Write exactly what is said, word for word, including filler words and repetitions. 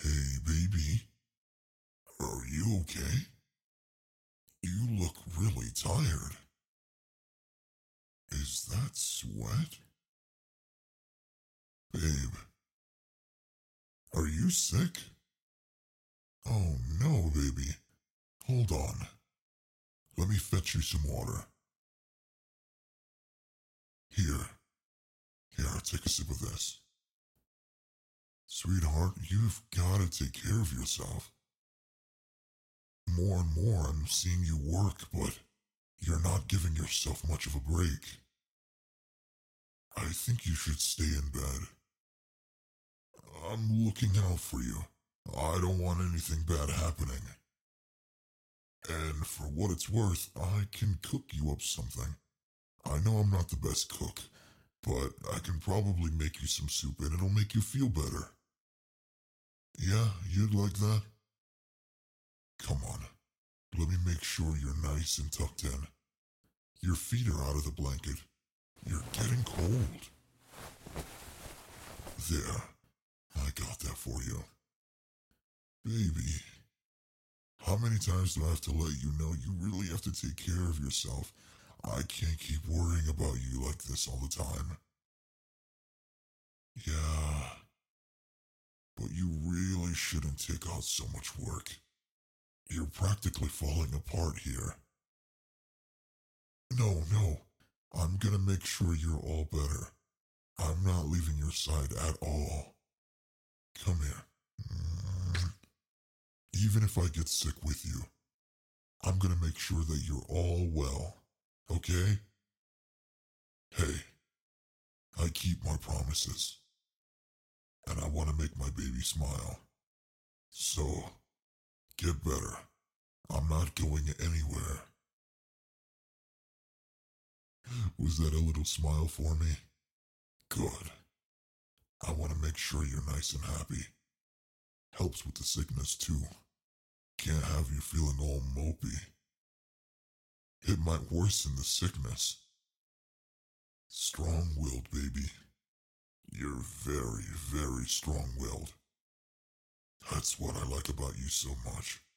Hey, baby. Are you okay? You look really tired. Is that sweat? Babe, are you sick? Oh no, baby. Hold on. Let me fetch you some water. Here. Here, take a sip of this. Sweetheart, you've gotta take care of yourself. More and more I'm seeing you work, but you're not giving yourself much of a break. I think you should stay in bed. I'm looking out for you. I don't want anything bad happening. And for what it's worth, I can cook you up something. I know I'm not the best cook, but I can probably make you some soup and it'll make you feel better. Yeah, you'd like that? Come on. Let me make sure you're nice and tucked in. Your feet are out of the blanket. You're getting cold. There. I got that for you. Baby, how many times do I have to let you know you really have to take care of yourself? I can't keep worrying about you like this all the time. Yeah, but you really shouldn't take out so much work. You're practically falling apart here. No, no, I'm gonna make sure you're all better. I'm not leaving your side at all. Come here. Mm. Even if I get sick with you, I'm gonna make sure that you're all well. Okay? Hey, I keep my promises. And I want to make my baby smile. So, get better. I'm not going anywhere. Was that a little smile for me? Good. I want to make sure you're nice and happy. Helps with the sickness too. Can't have you feeling all mopey. It might worsen the sickness. Strong-willed, baby. You're very, very strong-willed. That's what I like about you so much.